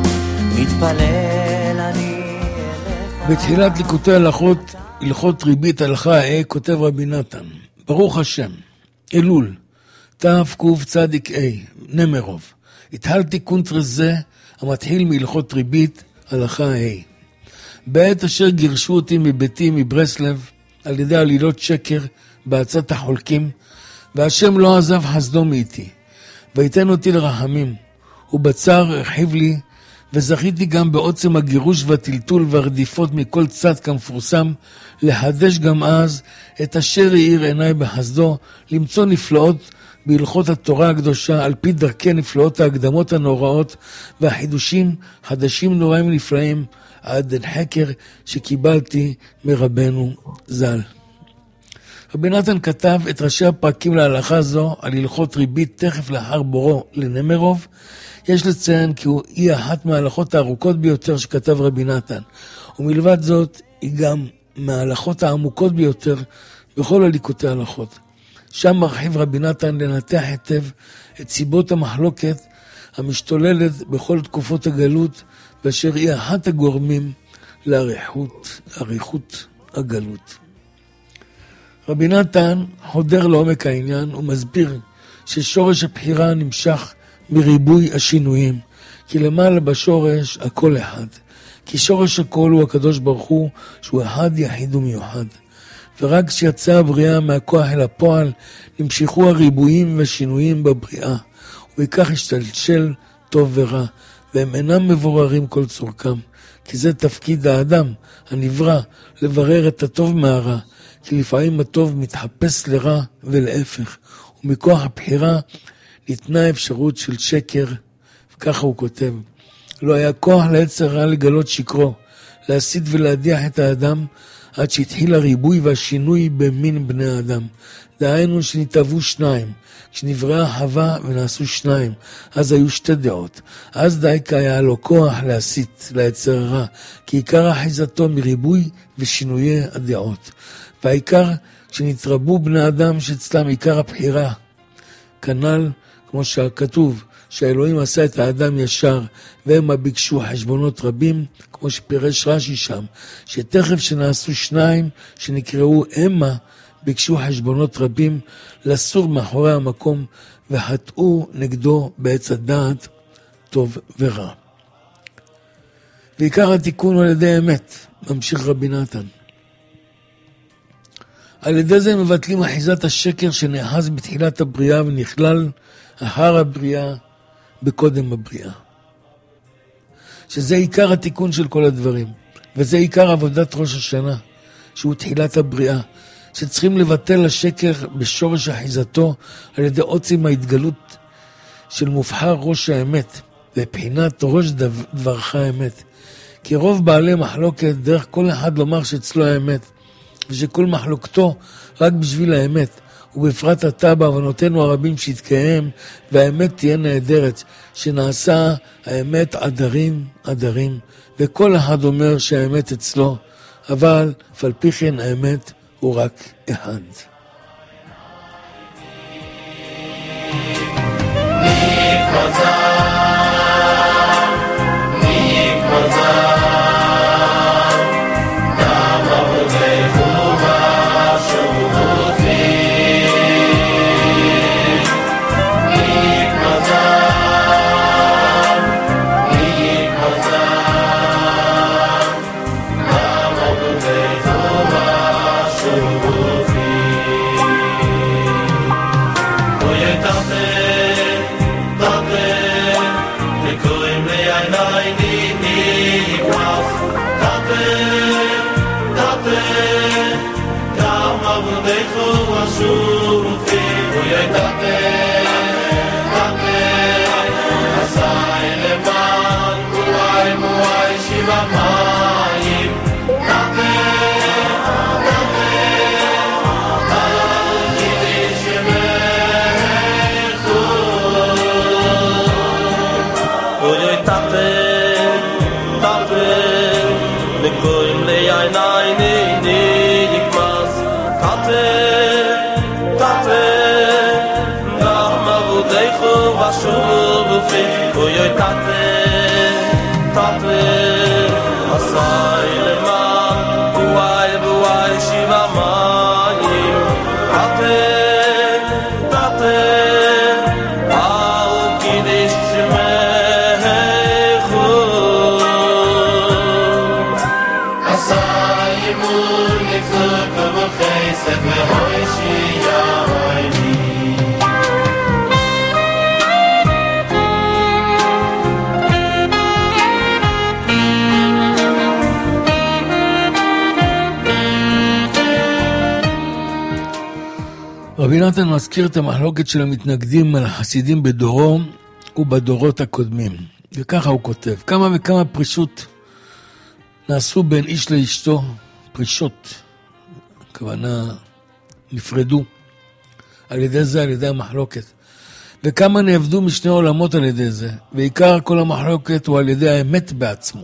מתפלל אני אליך. בתחילת ליקוטי הלכות, הלכות ריבית הלכה ה', כותב רבי נתן, ברוך השם, אלול, תקוף צדיק ה', נמרוב, התחלתי קונטרס זה המתחיל מהלכות ריבית הלכה ה'. בעת אשר גירשו אותי מביתי מברסלב על ידי עלילות שקר בעצת החולקים, והשם לא עזב חסדו מאיתי, ויתן אותי לרחמים, ובצער הרחיב לי, וזכיתי גם בעוצם הגירוש והטלטול והרדיפות מכל צד כמפורסם, לחדש גם אז את אשר העיר עיניי בחסדו, למצוא נפלאות בהלכות התורה הקדושה, על פי דרכי נפלאות ההקדמות הנוראות, והחידושים חדשים נוראים נפלאים, עד אין חקר שקיבלתי מרבנו ז"ל. רבי נתן כתב את ראשי הפרקים להלכה זו על הלכות ריבית תכף לאחר בורו לנמרוב. יש לציין כי הוא היא אחת מההלכות הארוכות ביותר שכתב רבי נתן, ומלבד זאת היא גם מההלכות העמוקות ביותר בכל הליקוטי ההלכות. שם מרחיב רבי נתן לנתח היטב את סיבות המחלוקת המשתוללת בכל תקופות הגלות, ואשר היא אחת הגורמים לאריכות, אריכות הגלות. רבי נתן חודר לעומק העניין ומסביר ששורש הבחירה נמשך מריבוי השינויים, כי למעלה בשורש הכל אחד, כי שורש הכל הוא הקדוש ברוך הוא, שהוא אחד יחיד ומיוחד. ורק כשיצאה הבריאה מהכוח אל הפועל, נמשכו הריבועים והשינויים בבריאה, ובכך השתלשל טוב ורע, והם אינם מבוררים כל צורכם, כי זה תפקיד האדם, הנברא, לברר את הטוב מהרע, כי לפעמים הטוב מתחפש לרע ולהפך, ומכוח הבחירה ניתנה אפשרות של שקר, וככה הוא כותב. לא היה כוח ליצר רע לגלות שקרו, להסית ולהדיח את האדם, עד שהתחיל הריבוי והשינוי במין בני האדם. דהיינו שנתאבו שניים, כשנבראה חווה ונעשו שניים, אז היו שתי דעות. אז דייקה היה לו כוח להסית ליצר רע, כי עיקר אחיזתו מריבוי ושינויי הדעות. והעיקר כשנתרבו בני אדם שאצלם עיקר הבחירה, כנ"ל כמו שכתוב, שהאלוהים עשה את האדם ישר, והם ביקשו חשבונות רבים, כמו שפירש רש"י שם, שתכף שנעשו שניים, שנקראו המה, ביקשו חשבונות רבים, לסור מאחורי המקום, וחטאו נגדו בעץ הדעת, טוב ורע. ועיקר התיקון הוא על ידי אמת, ממשיך רבי נתן. על ידי זה מבטלים אחיזת השקר שנאחז בתחילת הבריאה ונכלל אחר הבריאה בקודם הבריאה. שזה עיקר התיקון של כל הדברים, וזה עיקר עבודת ראש השנה, שהוא תחילת הבריאה, שצריכים לבטל השקר בשורש אחיזתו על ידי עוצם ההתגלות של מובחר ראש האמת, ובחינת ראש דברך האמת. כי רוב בעלי מחלוקת דרך כל אחד לומר שאצלו האמת, ושכל מחלוקתו רק בשביל האמת, ובפרט אתה בעוונותינו הרבים שיתקיים, והאמת תהיה נהדרת, שנעשה האמת עדרים עדרים, וכל אחד אומר שהאמת אצלו, אבל על פי כן האמת הוא רק אחד. רבי נתן מזכיר את המחלוקת של המתנגדים על החסידים בדורו ובדורות הקודמים. וככה הוא כותב, כמה וכמה פרישות נעשו בין איש לאשתו, פרישות, הכוונה נפרדו. על ידי זה, על ידי המחלוקת. וכמה נעבדו משני עולמות על ידי זה. ועיקר כל המחלוקת הוא על ידי האמת בעצמו.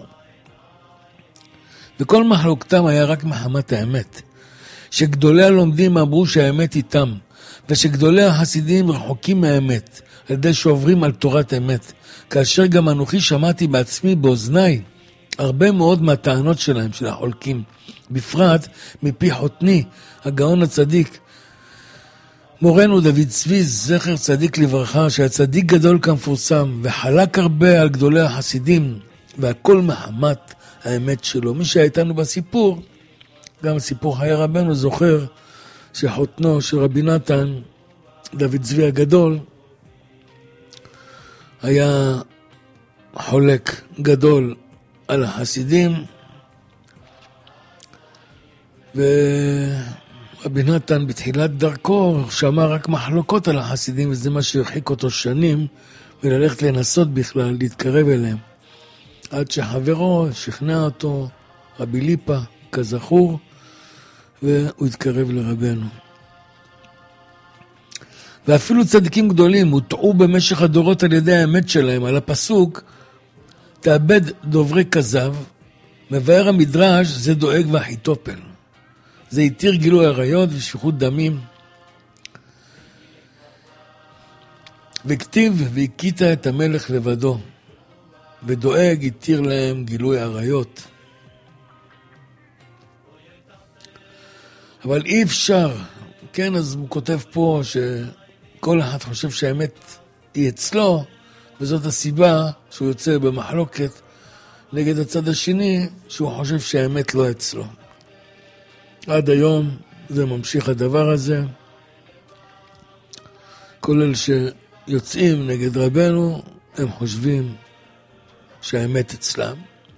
וכל מחלוקתם היה רק מחמת האמת. שגדולי הלומדים אמרו שהאמת איתם. ושגדולי החסידים רחוקים מהאמת. על ידי שעוברים על תורת אמת. כאשר גם אנוכי שמעתי בעצמי באוזניי. הרבה מאוד מהטענות שלהם, של החולקים. בפרט מפי חותני, הגאון הצדיק. מורנו דוד צבי, זכר צדיק לברכה, שהצדיק גדול כמפורסם, וחלק הרבה על גדולי החסידים, והכל מחמת האמת שלו. מי שהייתנו בסיפור, גם סיפור חיי רבנו, זוכר שחותנו של רבי נתן, דוד צבי הגדול, היה חולק גדול על החסידים, ורבי נתן בתחילת דרכו שמע רק מחלוקות על החסידים, וזה מה שהרחיק אותו שנים, וללכת לנסות בכלל, להתקרב אליהם. עד שחברו שכנע אותו, רבי ליפה, כזכור, והוא התקרב לרבנו. ואפילו צדיקים גדולים הוטעו במשך הדורות על ידי האמת שלהם, על הפסוק, תאבד דוברי כזב, מבאר המדרש זה דואג ואחיתופל. זה התיר גילוי עריות ושפיכות דמים. וכתיב והכית את המלך לבדו, ודואג התיר להם גילוי עריות. אבל אי אפשר, כן, אז הוא כותב פה שכל אחד חושב שהאמת היא אצלו, וזאת הסיבה שהוא יוצא במחלוקת נגד הצד השני, שהוא חושב שהאמת לא אצלו. עד היום זה ממשיך הדבר הזה. כולל שיוצאים נגד רבנו, הם חושבים שהאמת אצלם,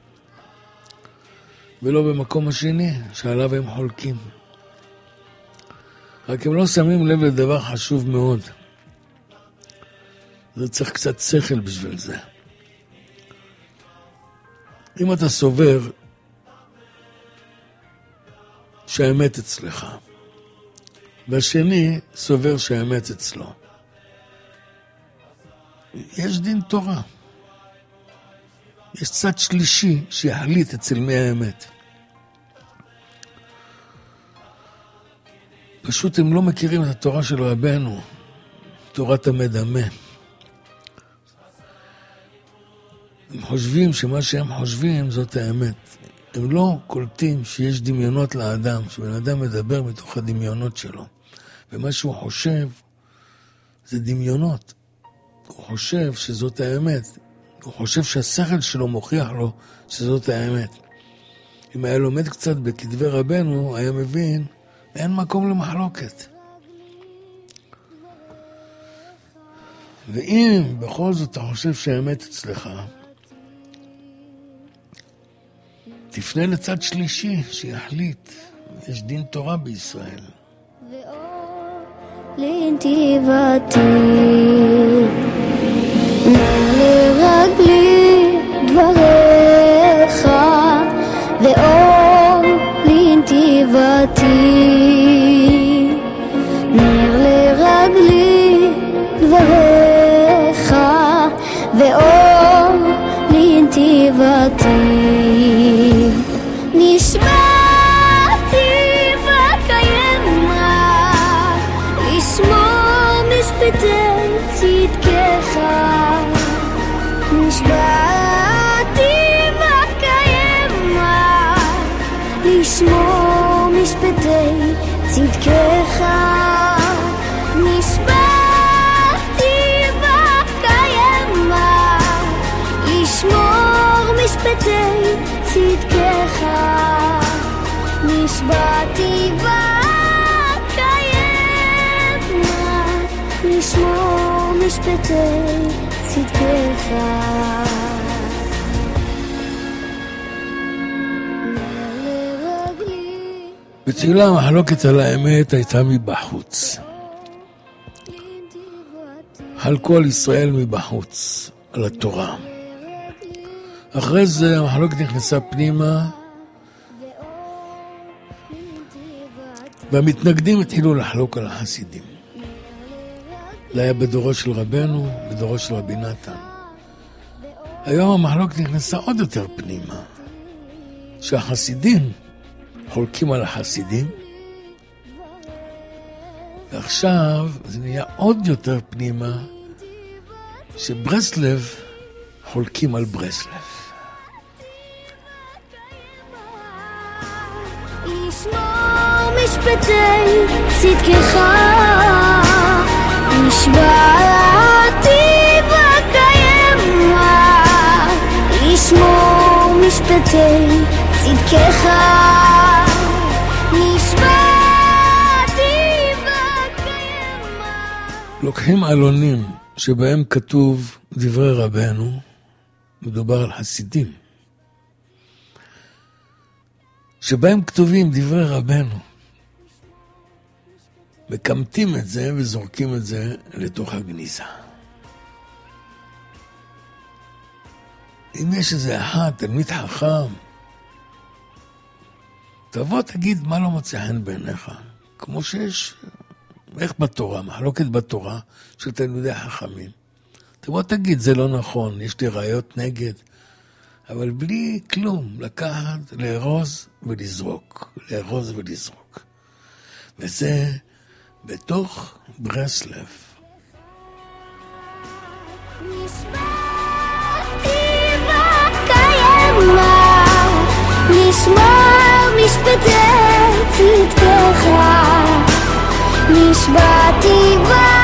ולא במקום השני שעליו הם חולקים. רק הם לא שמים לב לדבר חשוב מאוד. זה צריך קצת שכל בשביל זה. אם אתה סובר שהאמת אצלך, והשני סובר שהאמת אצלו, יש דין תורה. יש צד שלישי שיחליט אצל מי האמת. פשוט הם לא מכירים את התורה של רבנו, תורת המדמה. הם חושבים שמה שהם חושבים זאת האמת. הם לא קולטים שיש דמיונות לאדם, שבן אדם מדבר מתוך הדמיונות שלו. ומה שהוא חושב זה דמיונות. הוא חושב שזאת האמת. הוא חושב שהשכל שלו מוכיח לו שזאת האמת. אם היה לומד קצת בכתבי רבנו, היה מבין, אין מקום למחלוקת. ואם בכל זאת אתה חושב שהאמת אצלך, תפנה לצד שלישי שיחליט. יש דין תורה בישראל. לנתיבתי לרגלי דבריך ואור לנתיבתי נר לרגלי דבריך ואור לנתיבתי נשמעתי וקיימה לשמור משפטי צדקך נשבעתי וקיימה לשמור משפטי צדקך נשבעתי וקיימה לשמור משפטי צדקך נשבעתי וקיימה לשמור משפטי צדקך בתחילה המחלוקת על האמת הייתה מבחוץ. חלקו על ישראל מבחוץ, על התורה. אחרי זה המחלוקת נכנסה פנימה, והמתנגדים התחילו לחלוק על החסידים. זה היה בדורו של רבנו, בדורו של רבי נתן. היום המחלוקת נכנסה עוד יותר פנימה, שהחסידים חולקים על החסידים, ועכשיו זה נהיה עוד יותר פנימה, שברסלב חולקים על ברסלב. ישמור משפטי צדקך, נשבעתי בקיימה. ישמור משפטי צדקך, נשבעתי בקיימה. לוקחים עלונים שבהם כתוב דברי רבנו, מדובר על חסידים, שבהם כתובים דברי רבנו, מקמטים את זה וזורקים את זה לתוך הגניזה. אם יש איזה אחד, תלמיד חכם, תבוא תגיד מה לא מוצא חן בעיניך, כמו שיש, איך בתורה, מחלוקת בתורה של תלמידי חכמים. תבוא תגיד, זה לא נכון, יש לי ראיות נגד, אבל בלי כלום, לקחת, לארוז ולזרוק, לארוז ולזרוק. וזה בתוך ברסלב. נשבעתי בקיימה, נשמור משפטי צדקך, נשבעתי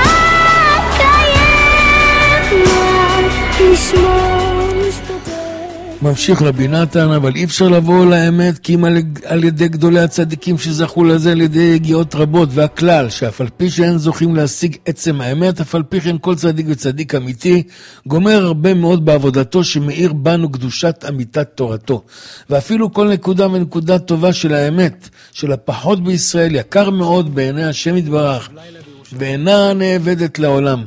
בקיימה, נשמור משפטי. ממשיך רבי נתן, אבל אי אפשר לבוא לאמת, כי אם על, על ידי גדולי הצדיקים שזכו לזה על ידי יגיעות רבות, והכלל שאף על פי שאין זוכים להשיג עצם האמת, אף על פי כן כל צדיק וצדיק אמיתי גומר הרבה מאוד בעבודתו, שמאיר בנו קדושת אמיתת תורתו. ואפילו כל נקודה ונקודה טובה של האמת, של הפחות בישראל, יקר מאוד בעיני השם יתברך, ואינה נאבדת לעולם.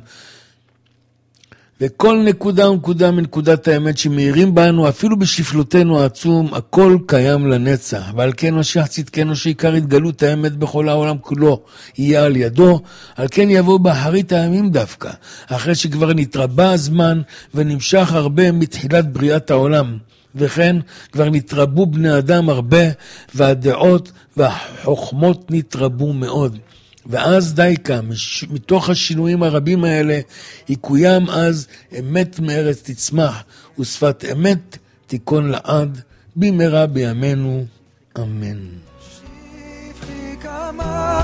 וכל נקודה ונקודה מנקודת האמת שמאירים בנו, אפילו בשפלותנו העצום, הכל קיים לנצח. ועל כן משיח צדקנו שעיקר התגלות האמת בכל העולם כולו יהיה על ידו, על כן יבוא באחרית הימים דווקא, אחרי שכבר נתרבה הזמן ונמשך הרבה מתחילת בריאת העולם. וכן כבר נתרבו בני אדם הרבה, והדעות והחוכמות נתרבו מאוד. ואז דייקה, מתוך השינויים הרבים האלה, יקוים אז אמת מארץ תצמח, ושפת אמת תיכון לעד, במהרה בימינו, אמן. שפחי כמה